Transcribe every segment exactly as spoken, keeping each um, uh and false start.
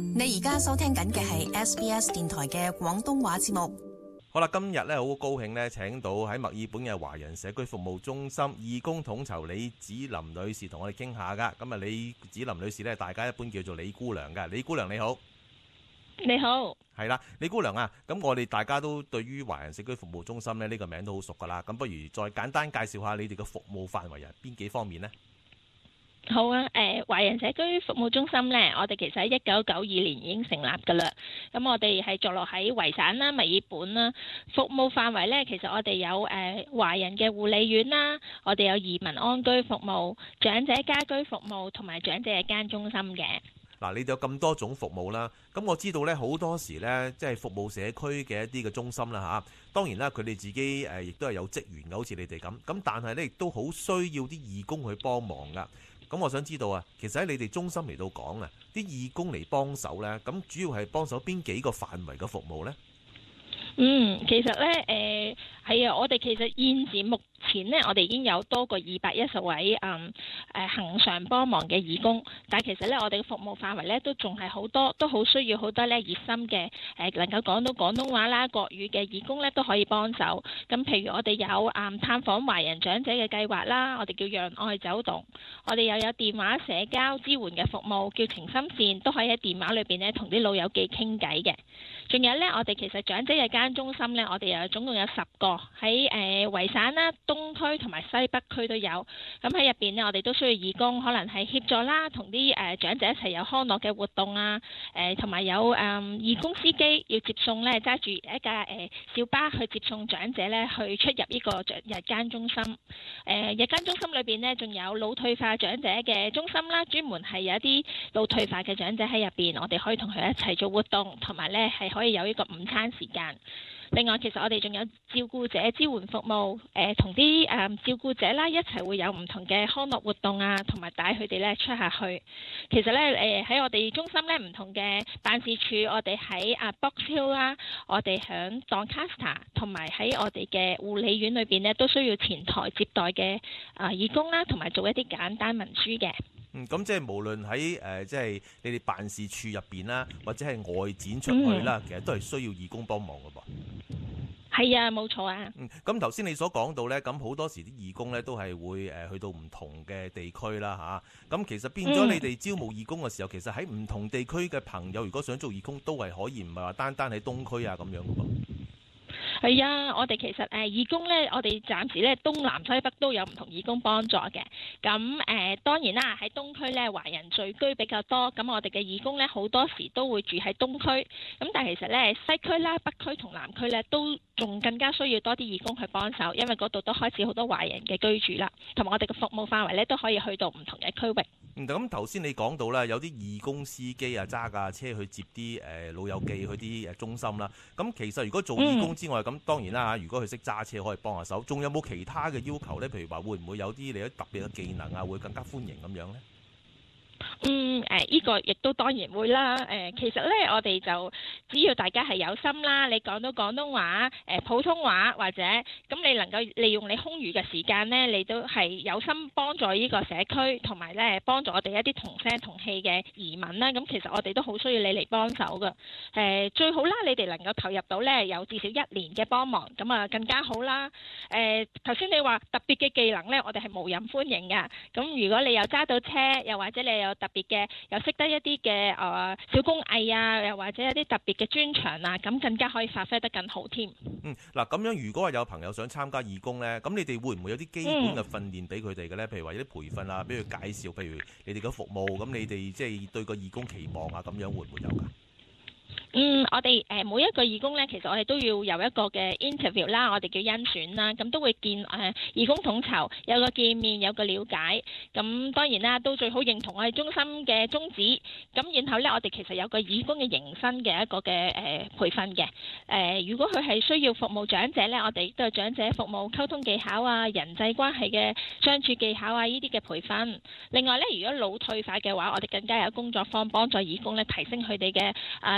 你而家收聽緊嘅係 S B S 電台嘅廣東話節目。 好啦，今日咧好高興咧，請到喺墨爾本嘅華人社區服務中心義工統籌李子琳女士同我哋傾下噶。咁啊，李子琳女士咧，大家一般叫做李姑娘噶。李姑娘你好。 你好。 係啦，李姑娘啊，咁我哋大家都對於華人社區服務中心咧呢個名都好熟噶啦。咁不如再簡單介紹下你哋嘅服務範圍啊，邊幾方面呢？ 好啊，誒、呃，華人社區服務中心呢，我哋其實喺一九九二年已經成立噶啦。咁我哋係坐落喺維省啦、墨爾本啦。服務範圍呢，其實我哋有誒、呃、華人嘅護理院啦，我哋有移民安居服務、長者家居服務同埋長者日間中心嘅。 嗱，你哋有咁多種服務啦，咁我知道呢，好多時呢，即係服務社區嘅一啲嘅中心啦嚇。當然啦，佢哋自己誒亦都係有職員嘅，好似你哋咁。咁但係呢，亦都好需要啲義工去幫忙噶。咁我想知道啊，其實喺你哋中心嚟到講啊，啲義工嚟幫手呢，咁主要係幫手邊幾個範圍嘅服務呢？ 嗯，其實呢，誒係啊，我哋其實現時目前呢，我哋已經有多過二百一十位嗯誒恆常幫忙嘅義工，但係其實呢，我哋嘅服務範圍呢都仲係好多，都好需要好多呢熱心嘅誒、呃、能夠講到廣東話啦、國語嘅義工呢都可以幫手。咁譬如我哋有嗯探訪華人長者嘅計劃啦，我哋叫讓愛走動，我哋又有電話社交支援嘅服務叫情深線，都可以喺電話裏邊呢同啲老友記傾偈嘅。仲有呢，我哋其實長者日間中心呢，我哋又總共有十個喺誒維省啦、東區同埋西北區都有。咁喺入邊呢，我哋都需要義工，可能係協助啦，同啲誒長者一齊有康樂嘅活動啊。誒同埋有誒、嗯、義工司機要接送呢，揸住一架誒、呃、小巴去接送長者呢，去出入呢個日間中心。誒、呃、日間中心裏邊呢，仲有腦退化長者嘅中心啦，專門係有一啲腦退化嘅長者喺入邊，我哋可以同佢一齊做活動，同埋呢係可以有一個午餐時間。另外，其實我哋仲有照顧者支援服務，誒同啲誒照顧者啦一齊會有唔同嘅康樂活動啊，同埋帶佢哋咧出下去。其實咧誒喺我哋中心咧唔同嘅辦事處，我哋喺啊 Box Hill 啦，我哋響 Doncaster 同埋喺我哋嘅護理院裏邊咧都需要前台接待嘅啊義工啦，同埋做一啲簡單文書嘅。 嗯，咁即係無論喺誒即係你哋辦事處入邊啦，或者係外展出去啦，嗯、其實都係需要義工幫忙㗎噃。 係啊，冇錯啊。 嗯，咁頭先你所講到呢，咁好多時啲義工呢都係會誒去到唔同嘅地區啦嚇。咁、啊、其實變咗你哋招募義工嘅時候，嗯、其實喺唔同地區嘅朋友，如果想做義工，都係可以，唔係話單單喺東區啊咁樣㗎噃。 係啊，我哋其實誒、呃、義工咧，我哋暫時咧東南西北都有唔同義工幫助嘅。咁誒、呃、當然啦，喺東區咧華人聚居比較多，咁我哋嘅義工咧好多時都會住喺東區。咁但係其實咧西區啦、北區同南區咧都仲更加需要多啲義工去幫手，因為嗰度都開始好多華人嘅居住啦，同埋我哋嘅服務範圍咧都可以去到唔同嘅區域。 咁頭先你講到啦，有啲義工司機啊揸架車去接啲誒老友記去啲誒中心啦。咁其實如果做義工之外，咁、嗯、當然啦嚇，如果佢識揸車可以幫下手。仲有冇其他嘅要求呢？譬如話會唔會有啲你有特別嘅技能啊，會更加歡迎咁樣呢？ 嗯，誒、呃，依、這個亦都當然會啦。誒、呃，其實咧，我哋就只要大家係有心啦，你講到廣東話、誒、呃、普通話或者咁，你能夠利用你空餘嘅時間咧，你都係有心幫助呢個社區，同埋咧幫助我哋一啲同聲同氣嘅移民啦。咁其實我哋都好需要你嚟幫手噶。誒、呃，最好啦，你哋能夠投入到咧有至少一年嘅幫忙，咁啊更加好啦。誒、呃，頭先你話特別嘅技能咧，我哋係無任歡迎噶。咁如果你又揸到車，又或者你有特別嘅，又識得一啲嘅誒小工藝啊，又或者一啲特別嘅專長啊，咁更加可以發揮得更好添。嗯， 嗱咁樣，如果有朋友想參加義工呢，咁你哋會唔會有啲基本嘅訓練俾佢哋嘅呢？譬如話有啲培訓啊，俾佢介紹，譬如你哋嘅服務，咁你哋即係對個義工期望啊，咁樣會唔會有㗎？ 嗯，我哋誒、呃、每一個義工咧，其實我哋都要有一個嘅 interview 啦，我哋叫甄選啦，咁都會見誒、呃、義工統籌，有個見面，有個了解。咁當然啦，都最好認同我哋中心嘅宗旨。咁然後咧，我哋其實有個義工嘅迎新嘅一個嘅誒、呃、培訓嘅。誒、呃，如果佢係需要服務長者咧，我哋都有長者服務溝通技巧啊、人際關係嘅相處技巧啊呢啲嘅培訓。另外咧，如果腦退化嘅話，我哋更加有工作坊幫助義工咧提升佢哋嘅啊技能。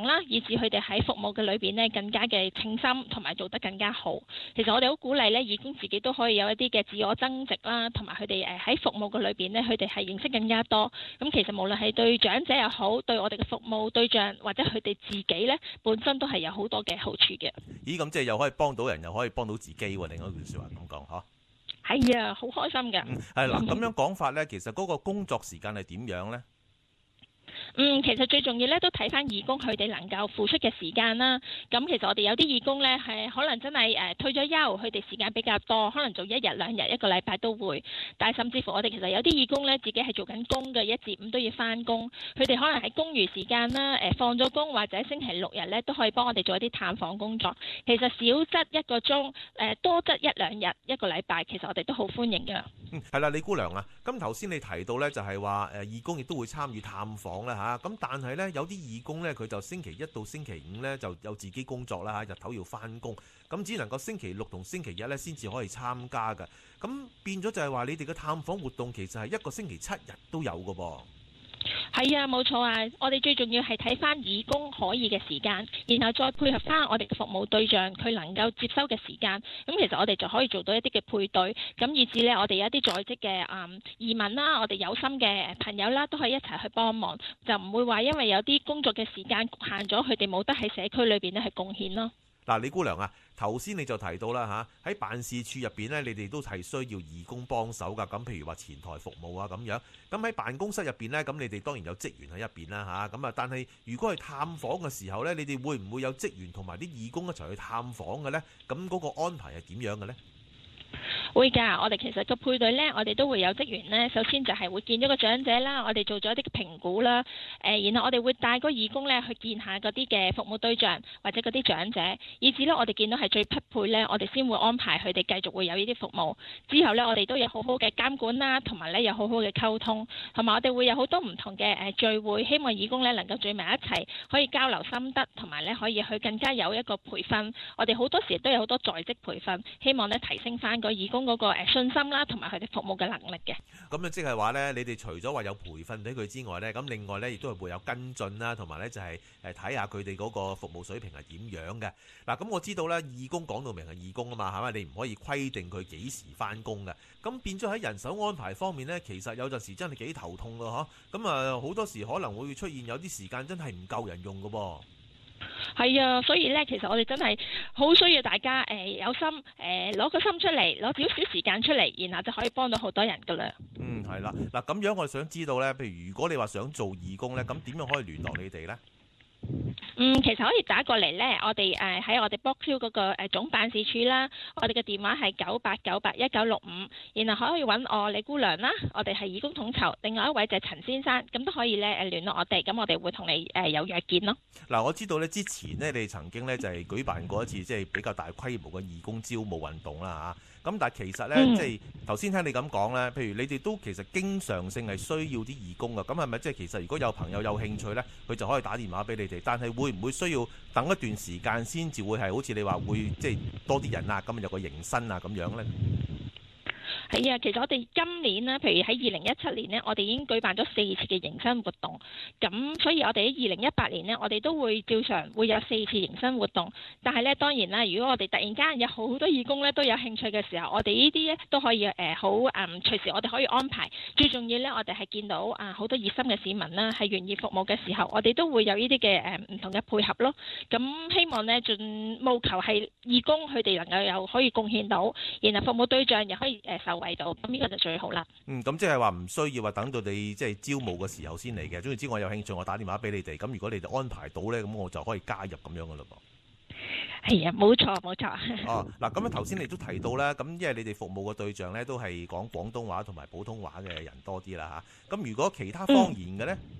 啦，以至佢哋喺服務嘅裏邊呢更加嘅稱心，同埋做得更加好。其實我哋好鼓勵呢義工自己都可以有一啲嘅自我增值啦，同埋佢哋誒喺服務嘅裏邊呢，佢哋係認識更加多。咁其實無論係對長者又好，對我哋嘅服務對象或者佢哋自己呢，本身都係有好多嘅好處嘅。 咦，咁即係又可以幫到人，又可以幫到自己喎。另外一句説話咁講，嗬？ 係啊，好開心㗎。 嗯，係啦，咁樣講法呢，其實嗰個工作時間係點樣呢？ 嗯，其實最重要咧，都睇翻義工佢哋能夠付出嘅時間啦。咁其實我哋有啲義工咧，係可能真係誒、呃、退咗休，佢哋時間比較多，可能做一日兩日一個禮拜都會。但係甚至乎我哋其實有啲義工咧，自己係做緊工嘅，一至五都要翻工。佢哋可能喺工餘時間啦，誒、呃、放咗工或者星期六日咧，都可以幫我哋做一啲探訪工作。其實少則一個鐘，誒、呃、多則一兩日一個禮拜，其實我哋都好歡迎㗎。 嗯，係啦，李姑娘啊，咁頭先你提到咧，就係話誒義工亦都會參與探訪啦嚇，咁但係咧有啲義工咧，佢就星期一到星期五咧就有自己工作啦嚇，日頭要翻工，咁只能夠星期六同星期日咧先至可以參加㗎，咁變咗就係話你哋嘅探訪活動其實係一個星期七日都有㗎噃。 係啊，冇錯啊！我哋最重要係睇翻義工可以嘅時間，然後再配合翻我哋嘅服務對象佢能夠接收嘅時間。咁其實我哋就可以做到一啲嘅配對，咁以至呢，我哋有一啲在職嘅嗯移民啦，我哋有心嘅朋友啦，都可以一齊去幫忙，就唔會話因為有啲工作嘅時間局限咗，佢哋冇得喺社區裏邊呢去貢獻咯。 嗱，李姑娘啊，頭先你就提到啦嚇，喺辦事處入邊呢，你哋都係需要義工幫手㗎。咁譬如話前台服務啊咁樣，咁喺辦公室入邊呢，咁你哋當然有職員喺入邊啦嚇。咁啊，但係如果係探訪嘅時候呢，你哋會唔會有職員同埋啲義工一齊去探訪嘅呢？咁嗰個安排係點樣嘅呢？ 會㗎，我哋其實個配對呢，我哋都會有職員呢。首先就係會見咗個長者啦，我哋做咗一啲評估啦。誒、呃，然後我哋會帶個義工呢去見下嗰啲嘅服務對象或者嗰啲長者，以至呢我哋見到係最匹配呢，我哋先會安排佢哋繼續會有呢啲服務。之後呢，我哋都有好好嘅監管啦，同埋呢有好好嘅溝通，同埋我哋會有好多唔同嘅誒聚會，希望義工呢能夠聚埋一齊，可以交流心得，同埋呢可以去更加有一個培訓。我哋好多時都有好多在職培訓，希望呢提升翻個義工嗰個誒信心啦，同埋佢哋服務嘅能力嘅。 咁樣即係話呢，你哋除咗話有培訓俾佢之外呢，咁另外呢亦都係會有跟進啦，同埋呢就係誒睇下佢哋嗰個服務水平係點樣嘅。嗱，咁我知道呢，義工講到明係義工啊嘛，係咪？你唔可以規定佢幾時翻工嘅。咁變咗喺人手安排方面呢，其實有陣時真係幾頭痛㗎嗬。咁啊好多時可能會出現有啲時間真係唔夠人用㗎噃。 係啊，所以咧，其實我哋真係好需要大家誒、呃、有心誒攞、呃、個心出嚟，攞少少時間出嚟，然後就可以幫到好多人噶啦。嗯， 係啦，嗱咁樣我想知道咧，譬如如果你話想做義工咧，咁點樣可以聯絡你哋咧？ 嗯，其實可以打過嚟呢。我哋誒喺我哋 Box Hill 嗰個誒總辦事處啦，我哋嘅電話係九八九八一九六五，然後可以揾我李姑娘啦，我哋係義工統籌，另外一位就係陳先生，咁都可以咧誒聯絡我哋，咁我哋會同你誒有約見咯。嗱， 我知道咧之前呢，你曾經咧就係舉辦過一次即係比較大規模嘅義工招募運動啦嚇。咁但係其實咧，嗯、即係頭先聽你咁講咧，譬如你哋都其實經常性係需要啲義工㗎，咁係咪即係其實如果有朋友有興趣咧，佢就可以打電話俾你哋？但係會唔會需要等一段時間先至會係好似你話會即係多啲人啊，咁有個迎新啊咁樣咧？ 係啊，其實我哋今年呢，譬如喺二零一七年呢，我哋已經舉辦咗四次嘅迎新活動，咁所以我哋喺二零一八年呢，我哋都會照常會有四次迎新活動。但係呢，當然啦，如果我哋突然間有好多義工呢都有興趣嘅時候，我哋呢啲呢都可以誒好誒隨時我哋可以安排。最重要呢，我哋係見到啊好多熱心嘅市民啦，係願意服務嘅時候，我哋都會有呢啲嘅誒唔同嘅配合咯。咁希望呢，盡務求係義工佢哋能夠有可以貢獻到，然後服務對象又可以誒受惠到，咁呢個就最好啦。嗯， 咁即係話唔需要話等到你即係招募嘅時候先嚟嘅。總之我有興趣，我打電話俾你哋。咁如果你哋安排到咧，咁我就可以加入咁樣噶啦噃。 係啊，冇錯冇錯。 哦，嗱，咁樣頭先你都提到啦，咁因為你哋服務嘅對象咧都係講廣東話同埋普通話嘅人多啲啦嚇。咁如果其他方言嘅咧？嗯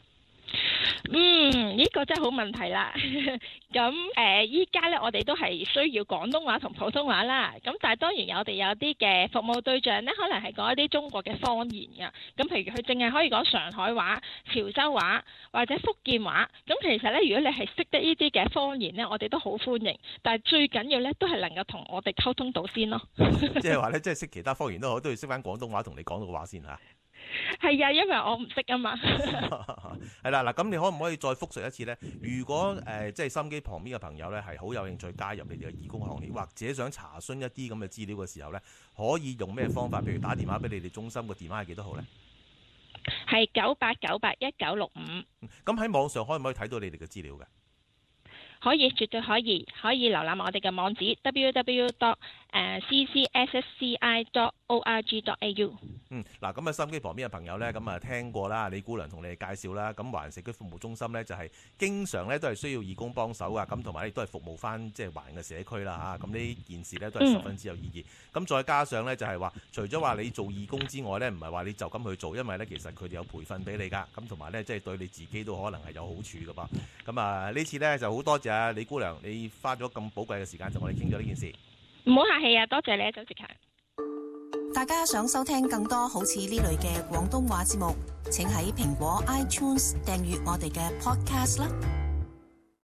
嗯，呢、這個真係好問題啦。咁誒，依家咧我哋都係需要廣東話同普通話啦。咁但係當然我哋有啲嘅服務對象咧，可能係講一啲中國嘅方言噶。咁譬如佢淨係可以講上海話、潮州話或者福建話。咁其實咧，如果你係識得呢啲嘅方言咧，我哋都好歡迎。但係最緊要咧，都係能夠同我哋溝通到先咯。 即係話咧，即係識其他方言都好，都要識翻廣東話同你講到話先嚇。 係啊，因為我唔識啊嘛。 係啦，嗱，咁你可唔可以再複述一次呢？如果誒、呃、即係心機旁邊嘅朋友呢，係好有興趣加入你哋嘅義工行列，或者想查詢一啲咁嘅資料嘅時候呢，可以用咩方法？譬如打電話俾你哋中心個電話係幾多號呢？ 係九八九八一九六五。 咁喺網上可唔可以睇到你哋嘅資料嘅？ 可以，絕對可以，可以瀏覽我哋嘅網址 w w w dot c c s s c i dot org dot a u。 嗯，嗱，咁啊，收音機旁邊嘅朋友咧，咁啊聽過啦，李姑娘同你哋介紹啦，咁華人社區服務中心咧就係經常咧都係需要義工幫手噶，咁同埋亦都係服務翻即係華人嘅社區啦嚇，咁呢件事咧都係十分之有意義。咁、嗯、再加上咧就係話，除咗話你做義工之外咧，唔係話你就咁去做，因為咧其實佢哋有培訓俾你噶，咁同埋咧即係對你自己都可能係有好處噶噃。咁啊呢次咧就好多謝啊李姑娘，你花咗咁寶貴嘅時間同我哋傾咗呢件事。唔好客氣啊，多謝你啊，周志強。 大家想收聽更多好似呢類嘅廣東話節目，請喺蘋果 iTunes 訂閱我哋嘅 Podcast 啦。